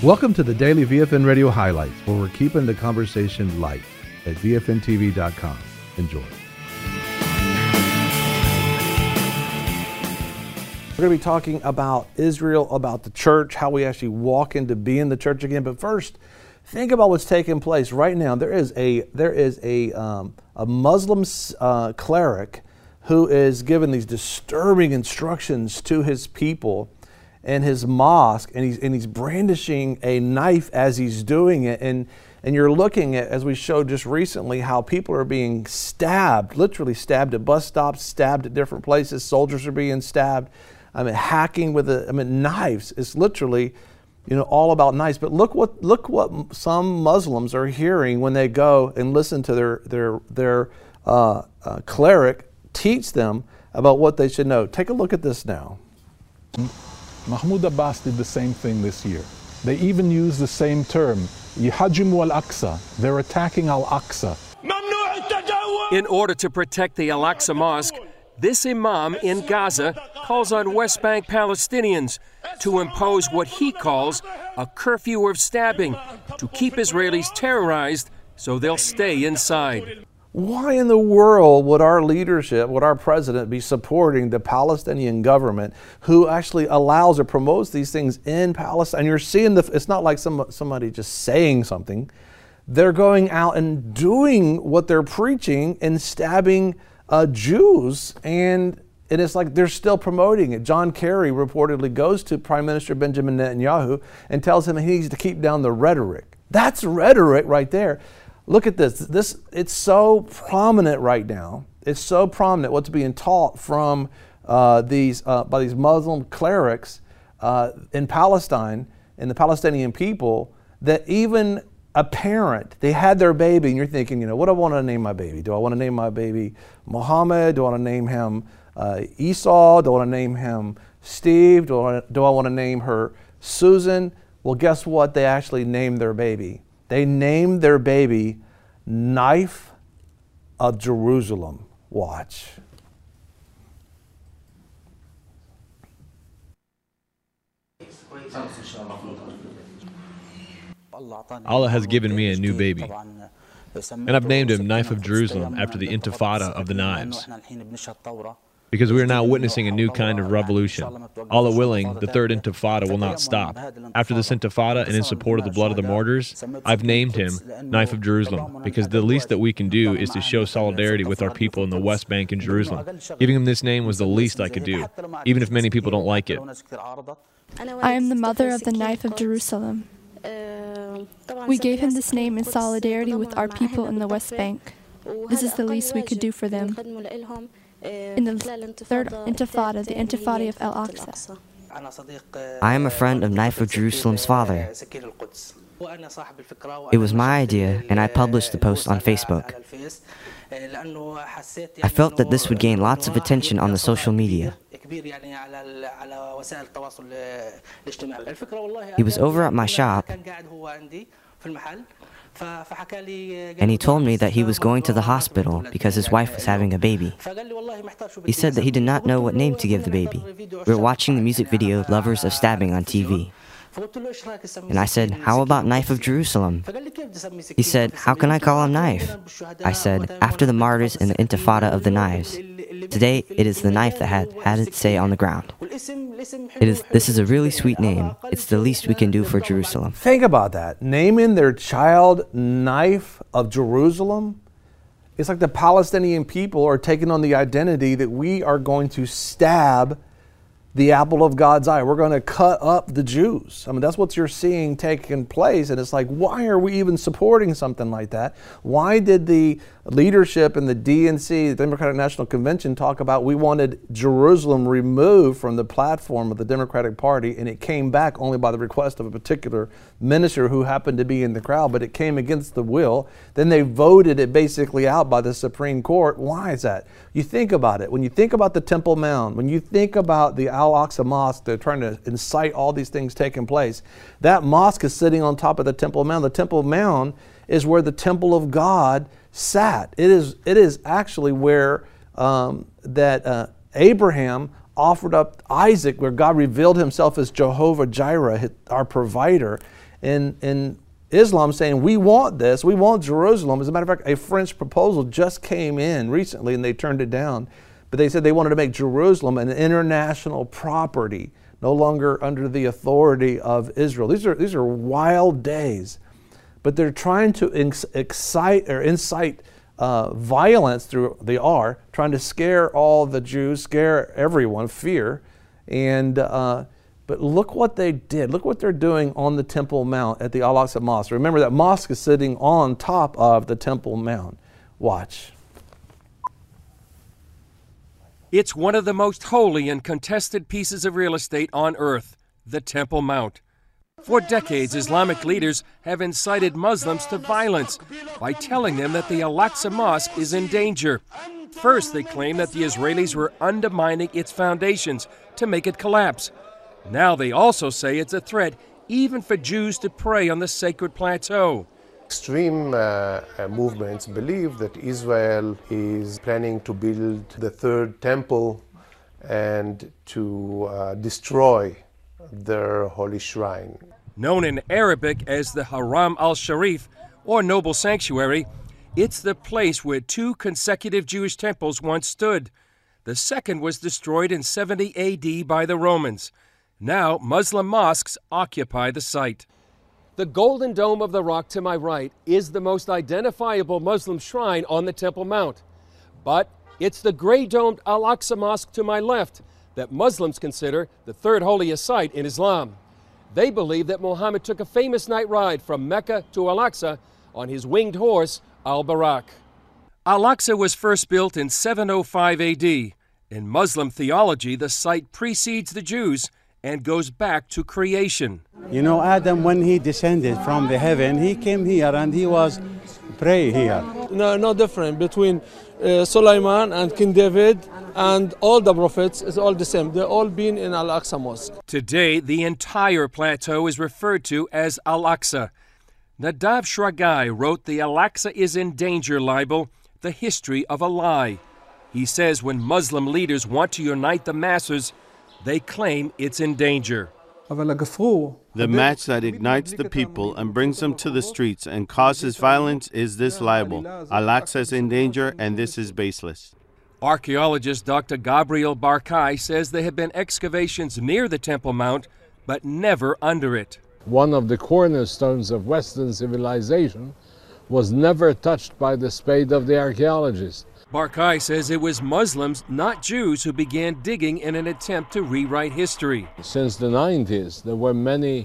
Welcome to the Daily VFN Radio Highlights, where we're keeping the conversation light at VFNTV.com. Enjoy. We're going to be talking about Israel, about the church, how we actually walk into being the church again. But first, think about what's taking place right now. There is a Muslim cleric who is giving these disturbing instructions to his people in his mosque, and he's brandishing a knife as he's doing it, and you're looking at, as we showed just recently, how people are being stabbed, literally stabbed at bus stops, stabbed at different places. Soldiers are being stabbed. Hacking with knives. It's literally, all about knives. But look what some Muslims are hearing when they go and listen to their cleric teach them about what they should know. Take a look at this now. Mahmoud Abbas did the same thing this year. They even use the same term, Yuhajimu al-Aqsa. They're attacking al-Aqsa. In order to protect the Al-Aqsa Mosque, this imam in Gaza calls on West Bank Palestinians to impose what he calls a curfew of stabbing to keep Israelis terrorized so they'll stay inside. Why in the world would our leadership, would our president be supporting the Palestinian government who actually allows or promotes these things in Palestine? You're seeing it's not like somebody just saying something. They're going out and doing what they're preaching and stabbing Jews, and it's like they're still promoting it. John Kerry reportedly goes to Prime Minister Benjamin Netanyahu and tells him he needs to keep down the rhetoric. That's rhetoric right there. Look at this. It's so prominent right now. It's so prominent what's being taught from by these Muslim clerics in Palestine and the Palestinian people, that even a parent, they had their baby, and you're thinking, what do I want to name my baby? Do I want to name my baby Muhammad? Do I want to name him Esau? Do I want to name him Steve? Do I want to name her Susan? Well, guess what? They actually named their baby. They named their baby Knife of Jerusalem. Watch. Allah has given me a new baby, and I've named him Knife of Jerusalem after the Intifada of the knives, because we are now witnessing a new kind of revolution. Allah willing, the third Intifada will not stop. After this Intifada, and in support of the blood of the martyrs, I've named him Knife of Jerusalem, because the least that we can do is to show solidarity with our people in the West Bank and Jerusalem. Giving him this name was the least I could do, even if many people don't like it. I am the mother of the Knife of Jerusalem. We gave him this name in solidarity with our people in the West Bank. This is the least we could do for them. In the third Intifada, the Intifada of Al-Aqsa. I am a friend of Knife of Jerusalem's father. It was my idea, and I published the post on Facebook. I felt that this would gain lots of attention on the social media. He was over at my shop, and he told me that he was going to the hospital because his wife was having a baby. He said that he did not know what name to give the baby. We were watching the music video Lovers of Stabbing on TV. And I said, how about Knife of Jerusalem? He said, how can I call him Knife? I said, after the martyrs in the Intifada of the knives. Today, it is the knife that had its say on the ground. This is a really sweet name. It's the least we can do for Jerusalem. Think about that. Naming their child Knife of Jerusalem. It's like the Palestinian people are taking on the identity that we are going to stab the apple of God's eye. We're going to cut up the Jews. That's what you're seeing taking place. And it's like, why are we even supporting something like that? Why did the leadership in the DNC, the Democratic National Convention, talk about we wanted Jerusalem removed from the platform of the Democratic Party, and it came back only by the request of a particular minister who happened to be in the crowd, but it came against the will. Then they voted it basically out by the Supreme Court. Why is that? You think about it. When you think about the Temple Mount, when you think about the Al-Aqsa Mosque, they're trying to incite all these things taking place. That mosque is sitting on top of the Temple Mount. The Temple Mount is where the temple of God sat. It is actually where Abraham offered up Isaac, where God revealed himself as Jehovah Jireh, our provider. in Islam saying, we want this, we want Jerusalem. As a matter of fact, a French proposal just came in recently and they turned it down. But they said they wanted to make Jerusalem an international property, no longer under the authority of Israel. These are wild days. But they're trying to incite violence through the R, trying to scare all the Jews, scare everyone, fear. And but look what they did. Look what they're doing on the Temple Mount at the Al-Aqsa Mosque. Remember, that mosque is sitting on top of the Temple Mount. Watch. It's one of the most holy and contested pieces of real estate on earth, the Temple Mount. For decades, Islamic leaders have incited Muslims to violence by telling them that the Al-Aqsa Mosque is in danger. First, they claim that the Israelis were undermining its foundations to make it collapse. Now they also say it's a threat even for Jews to pray on the sacred plateau. Extreme movements believe that Israel is planning to build the third temple and to destroy their holy shrine. Known in Arabic as the Haram al-Sharif, or Noble Sanctuary, it's the place where two consecutive Jewish temples once stood. The second was destroyed in 70 AD by the Romans. Now Muslim mosques occupy the site. The Golden Dome of the Rock to my right is the most identifiable Muslim shrine on the Temple Mount. But it's the gray-domed Al-Aqsa Mosque to my left that Muslims consider the third holiest site in Islam. They believe that Muhammad took a famous night ride from Mecca to Al-Aqsa on his winged horse, Al-Barak. Al-Aqsa was first built in 705 AD. In Muslim theology, the site precedes the Jews and goes back to creation. You know, Adam, when he descended from the heaven, he came here and he was pray here. No different between Sulaiman and King David and all the prophets. Is all the same. They're all been in Al-Aqsa Mosque. Today, the entire plateau is referred to as Al-Aqsa. Nadav Shragai wrote the Al-Aqsa is in danger libel, The History of a Lie. He says when Muslim leaders want to unite the masses, they claim it's in danger. The match that ignites the people and brings them to the streets and causes violence is this libel. Al-Aqsa is in danger and this is baseless. Archaeologist Dr. Gabriel Barkai says there have been excavations near the Temple Mount, but never under it. One of the cornerstones of Western civilization was never touched by the spade of the archaeologist. Barkai says it was Muslims, not Jews, who began digging in an attempt to rewrite history. Since the 90s, there were many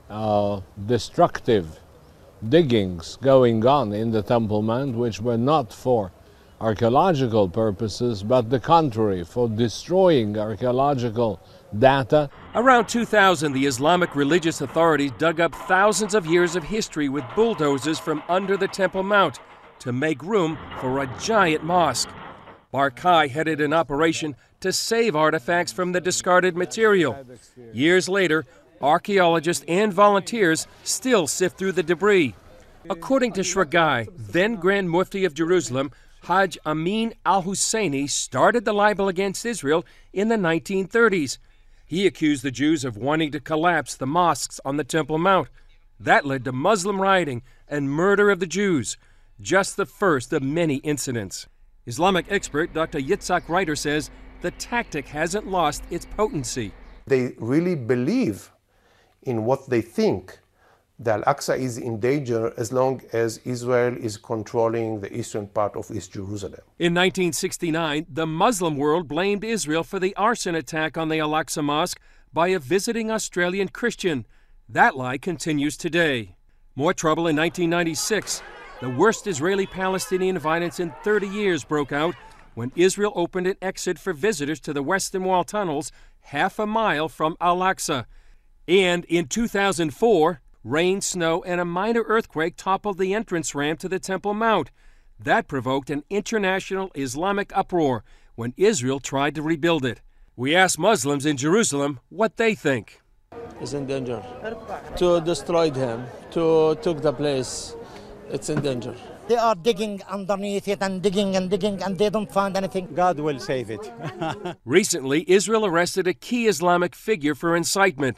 destructive diggings going on in the Temple Mount, which were not for archaeological purposes, but the contrary, for destroying archaeological data. Around 2000, the Islamic religious authorities dug up thousands of years of history with bulldozers from under the Temple Mount to make room for a giant mosque. Barkai headed an operation to save artifacts from the discarded material. Years later, archaeologists and volunteers still sift through the debris. According to Shragai, then Grand Mufti of Jerusalem, Hajj Amin al-Husseini started the libel against Israel in the 1930s. He accused the Jews of wanting to collapse the mosques on the Temple Mount. That led to Muslim rioting and murder of the Jews, just the first of many incidents. Islamic expert Dr. Yitzhak Reiter says the tactic hasn't lost its potency. They really believe in what they think. The Al-Aqsa is in danger as long as Israel is controlling the eastern part of East Jerusalem. In 1969, the Muslim world blamed Israel for the arson attack on the Al-Aqsa Mosque by a visiting Australian Christian. That lie continues today. More trouble in 1996. The worst Israeli-Palestinian violence in 30 years broke out when Israel opened an exit for visitors to the Western Wall tunnels half a mile from Al-Aqsa. And in 2004, rain, snow, and a minor earthquake toppled the entrance ramp to the Temple Mount. That provoked an international Islamic uproar when Israel tried to rebuild it. We asked Muslims in Jerusalem what they think. It's in danger. To destroy him, to take the place, it's in danger. They are digging underneath it and digging and digging, and they don't find anything. God will save it. Recently, Israel arrested a key Islamic figure for incitement.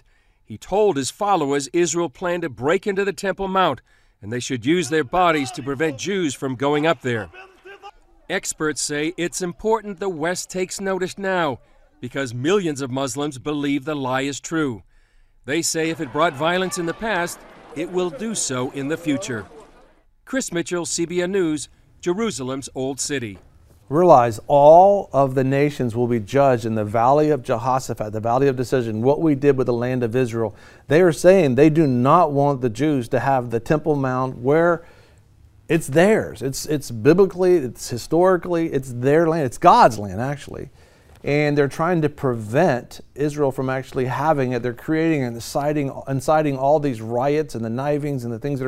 He told his followers Israel planned to break into the Temple Mount, and they should use their bodies to prevent Jews from going up there. Experts say it's important the West takes notice now, because millions of Muslims believe the lie is true. They say if it brought violence in the past, it will do so in the future. Chris Mitchell, CBN News, Jerusalem's Old City. Realize all of the nations will be judged in the valley of Jehoshaphat, the valley of decision, what we did with the land of Israel. They are saying they do not want the Jews to have the Temple Mount where it's theirs. It's biblically, it's historically, it's their land. It's God's land, actually. And they're trying to prevent Israel from actually having it. They're creating and inciting all these riots and the knifings and the things that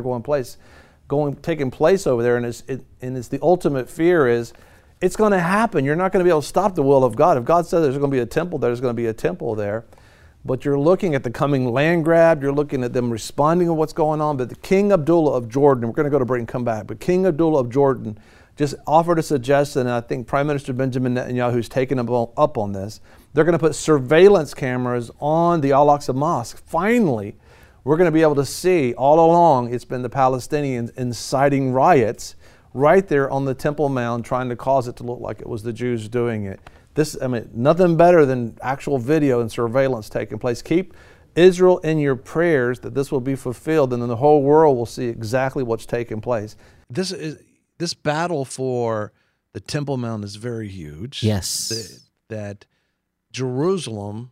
are taking place over there. And it's the ultimate fear is it's going to happen. You're not going to be able to stop the will of God. If God says there's going to be a temple, there's going to be a temple there. But you're looking at the coming land grab. You're looking at them responding to what's going on. But the King Abdullah of Jordan, we're going to go to break and come back, but King Abdullah of Jordan just offered a suggestion, and I think Prime Minister Benjamin Netanyahu has taken up on this. They're going to put surveillance cameras on the Al-Aqsa Mosque. Finally, we're going to be able to see all along it's been the Palestinians inciting riots right there on the Temple Mount, trying to cause it to look like it was the Jews doing it. Nothing better than actual video and surveillance taking place. Keep Israel in your prayers that this will be fulfilled, and then the whole world will see exactly what's taking place. This battle for the Temple Mount is very huge. Yes. That Jerusalem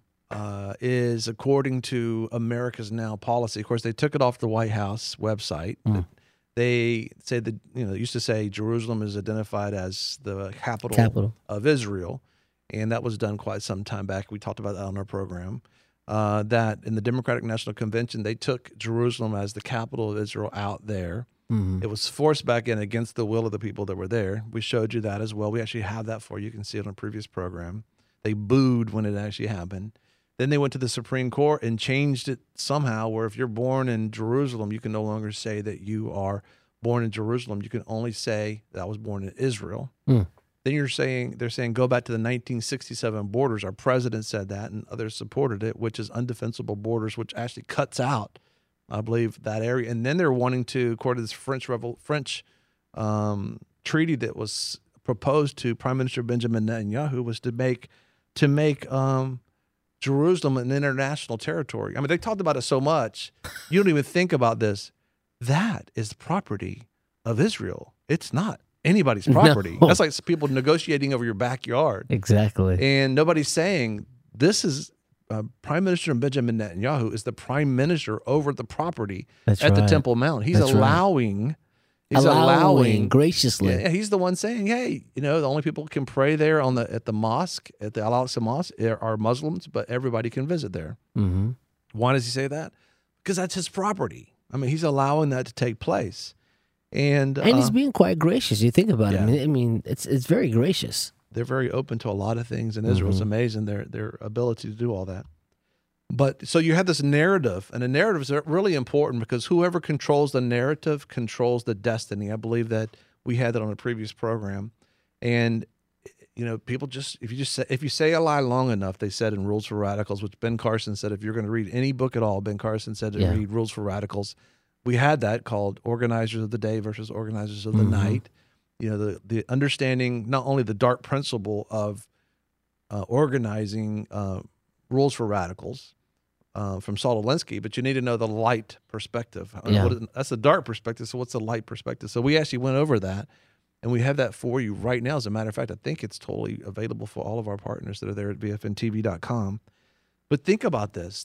is, according to America's Now policy, of course, they took it off the White House website. They say that, they used to say Jerusalem is identified as the capital of Israel. And that was done quite some time back. We talked about that on our program. That in the Democratic National Convention, they took Jerusalem as the capital of Israel out there. Mm-hmm. It was forced back in against the will of the people that were there. We showed you that as well. We actually have that for you. You can see it on a previous program. They booed when it actually happened. Then they went to the Supreme Court and changed it somehow where if you're born in Jerusalem, you can no longer say that you are born in Jerusalem. You can only say that I was born in Israel. Then they're saying go back to the 1967 borders. Our president said that, and others supported it, which is undefensible borders, which actually cuts out, I believe, that area. And then they're wanting to, according to this French treaty that was proposed to Prime Minister Benjamin Netanyahu, was to make Jerusalem an international territory. I mean, they talked about it so much, you don't even think about this. That is the property of Israel. It's not anybody's property. No. That's like people negotiating over your backyard. Exactly. And nobody's saying this is Prime Minister Benjamin Netanyahu is the prime minister over the property the Temple Mount. He's allowing graciously. Yeah, he's the one saying, hey, the only people who can pray there at the mosque, at the Al-Aqsa Mosque, are Muslims, but everybody can visit there. Mm-hmm. Why does he say that? Because that's his property. I mean, he's allowing that to take place. And he's being quite gracious. You think about it. I mean, it's very gracious. They're very open to a lot of things in Israel. It's amazing their ability to do all that. But so you have this narrative, and the narrative is really important because whoever controls the narrative controls the destiny. I believe that we had that on a previous program. And people if you say a lie long enough, they said in Rules for Radicals, which Ben Carson said, if you're going to read any book at all, Ben Carson said to read Rules for Radicals. We had that called Organizers of the Day versus Organizers of the Night. The understanding not only the dark principle of organizing Rules for Radicals from Saul Alinsky, but you need to know the light perspective. That's the dark perspective, so what's the light perspective? So we actually went over that, and we have that for you right now. As a matter of fact, I think it's totally available for all of our partners that are there at bfntv.com. But think about this,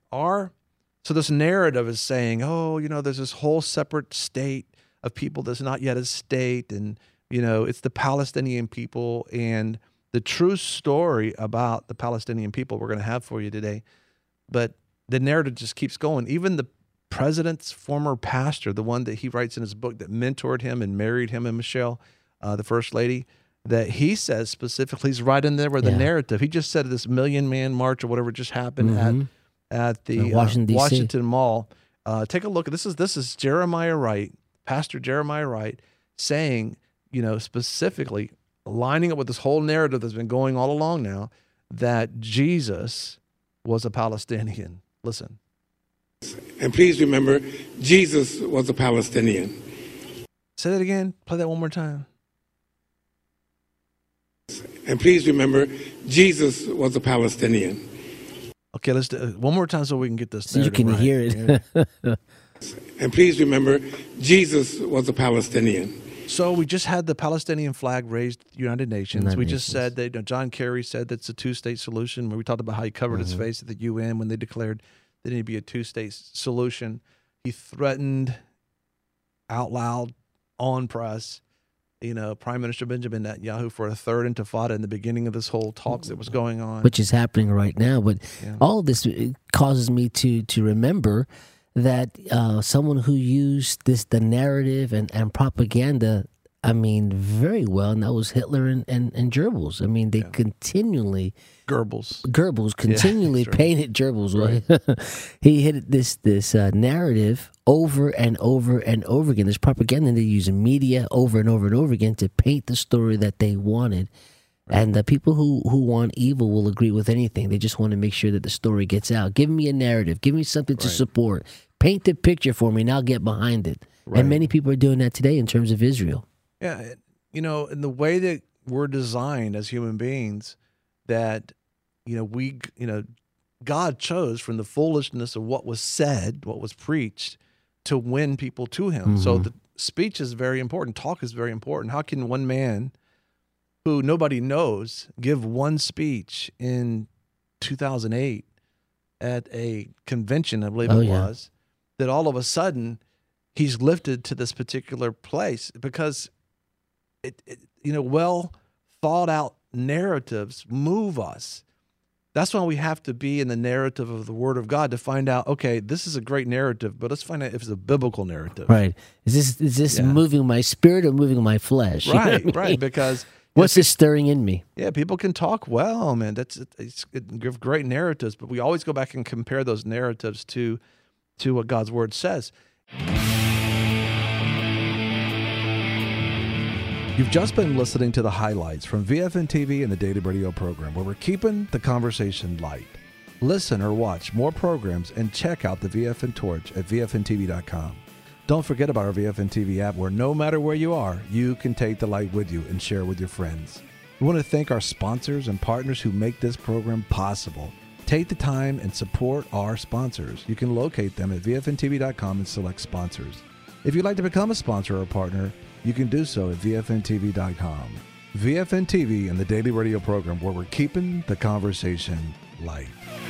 So this narrative is saying, there's this whole separate state of people that's not yet a state, and, it's the Palestinian people. And the true story about the Palestinian people we're going to have for you today. But the narrative just keeps going. Even the president's former pastor, the one that he writes in his book that mentored him and married him and Michelle, the first lady, that he says specifically, he's right in there with the narrative. He just said this 1 Million Man March or whatever just happened at the Washington Mall. Take a look. This is Jeremiah Wright, Pastor Jeremiah Wright, saying, specifically lining up with this whole narrative that's been going all along now, that Jesus was a Palestinian. Listen, And please remember, Jesus was a Palestinian. Say that again. Play that one more time. And please remember, Jesus was a Palestinian. Okay, let's do it one more time so we can get this. So you can right. hear it. And please remember, Jesus was a Palestinian. So we just had the Palestinian flag raised at the United Nations. United We just Nations. said that John Kerry said that's a two-state solution. Where we talked about how he covered his face at the UN when they declared there needed to be a two-state solution. He threatened out loud on press, Prime Minister Benjamin Netanyahu for a third intifada in the beginning of this whole talks that was going on. Which is happening right now. But all of this causes me to remember that someone who used the narrative and propaganda, very well, and that was Hitler and Goebbels. They continually Goebbels continually painted Goebbels. Right? He hit this narrative over and over and over again. This propaganda, they use media over and over and over again to paint the story that they wanted. And the people who want evil will agree with anything. They just want to make sure that the story gets out. Give me a narrative. Give me something to support. Paint the picture for me, and I'll get behind it. Right. And many people are doing that today in terms of Israel. Yeah, in the way that we're designed as human beings, that God chose from the foolishness of what was said, what was preached, to win people to Him. Mm-hmm. So the speech is very important. Talk is very important. How can one man who nobody knows give one speech in 2008 at a convention, I believe was, that all of a sudden he's lifted to this particular place because well thought out narratives move us. That's why we have to be in the narrative of the Word of God to find out, okay, this is a great narrative, but let's find out if it's a biblical narrative. Right. Is this moving my spirit or moving my flesh? Right, right, because what's it stirring in me? Yeah, people can talk well, man. It's give great narratives, but we always go back and compare those narratives to what God's Word says. You've just been listening to the highlights from VFN TV and the Daily Radio program, where we're keeping the conversation light. Listen or watch more programs and check out the VFN Torch at VFNTV.com. Don't forget about our VFN TV app, where no matter where you are, you can take the light with you and share with your friends. We want to thank our sponsors and partners who make this program possible. Take the time and support our sponsors. You can locate them at VFNTV.com and select sponsors. If you'd like to become a sponsor or a partner, you can do so at VFNTV.com. VFN TV and the Daily Radio program, where we're keeping the conversation light.